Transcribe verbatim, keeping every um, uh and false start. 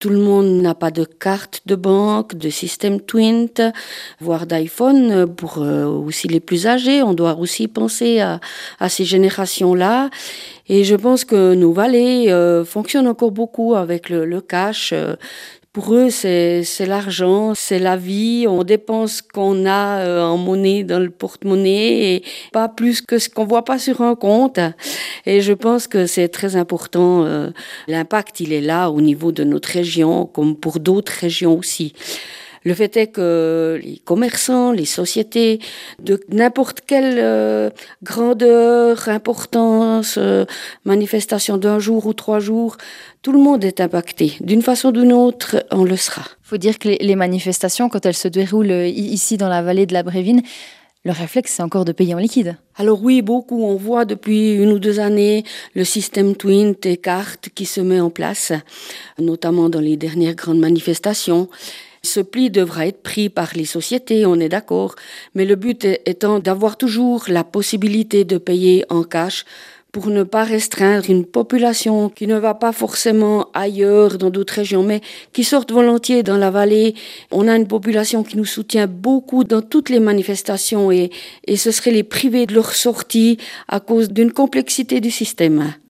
Tout le monde n'a pas de carte de banque, de système Twint, voire d'iPhone. Pour euh, aussi les plus âgés, on doit aussi penser à, à ces générations-là. Et je pense que nos vallées euh, fonctionnent encore beaucoup avec le, le cash. Euh, Pour eux, c'est, c'est l'argent, c'est la vie. On dépense ce qu'on a euh, en monnaie dans le porte-monnaie et pas plus que ce qu'on voit pas sur un compte. Et je pense que c'est très important. Euh, l'impact, il est là au niveau de notre région, comme pour d'autres régions aussi. Le fait est que les commerçants, les sociétés de n'importe quelle euh, grandeur, importance, euh, manifestation d'un jour ou trois jours, tout le monde est impacté. D'une façon ou d'une autre, on le sera. Il faut dire que les, les manifestations, quand elles se déroulent ici dans la vallée de la Brévine, le réflexe, c'est encore de payer en liquide. Alors oui, beaucoup. On voit depuis une ou deux années le système Twint et carte qui se met en place, notamment dans les dernières grandes manifestations. Ce pli devra être pris par les sociétés, on est d'accord, mais le but étant d'avoir toujours la possibilité de payer en cash pour ne pas restreindre une population qui ne va pas forcément ailleurs dans d'autres régions, mais qui sortent volontiers dans la vallée. On a une population qui nous soutient beaucoup dans toutes les manifestations et, et ce serait les priver de leur sortie à cause d'une complexité du système.